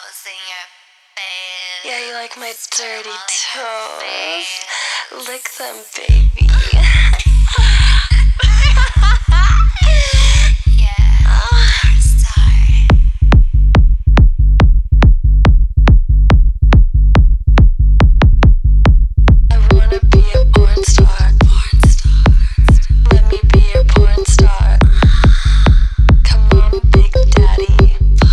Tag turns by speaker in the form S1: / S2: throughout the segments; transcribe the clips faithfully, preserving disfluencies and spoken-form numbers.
S1: toes in your face.
S2: Yeah, you like my
S1: Spit 'em
S2: dirty
S1: all in your
S2: toes. Lick them, baby.
S1: Yeah, porn star.
S2: I wanna be a porn star. Porn star. Let me be your porn star. Come on, Big Daddy.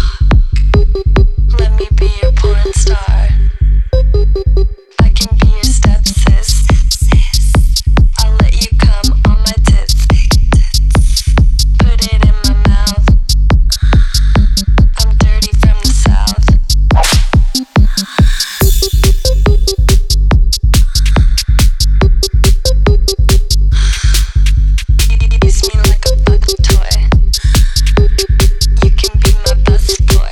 S2: Let me be your porn star. I can be your stepsis. I'll let you come on my tits. Put it in my mouth. I'm dirty from the south. Use me like a fuck toy. You can be my bus boy.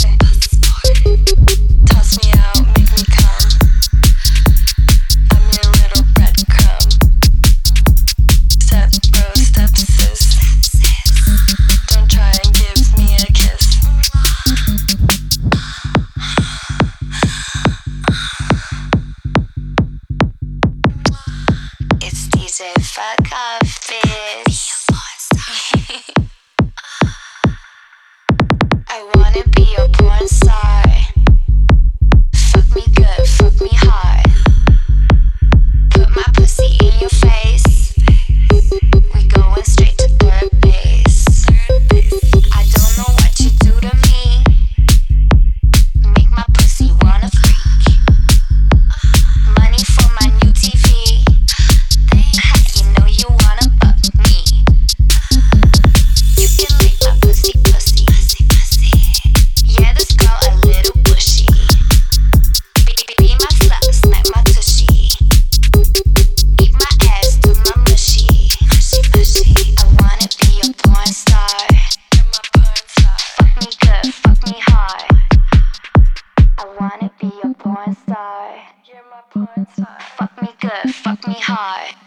S2: Toss me out, make me come. I'm your little breadcrumb. Step bro, step sis. Don't try and give me a kiss.
S1: It's D J Fuck Off, bitch. I wanna be a porn star. Fuck me good, fuck me hard. Put my pussy in your face. We going straight to third base. I don't know what you do to me. Make my pussy wanna freak. Money for my new T V. You know you wanna fuck me. You can lick my pussy, pussy, pussy, pussy. Yeah, this girl a little bushy. Be, be, be my slut, smack my tushy. Eat my ass to my mushy, mushy, mushy. I wanna be a porn star.
S2: You're my porn star.
S1: Fuck me good, fuck me hard. I wanna be a porn star.
S2: You're my porn star.
S1: Fuck me good, fuck me hard.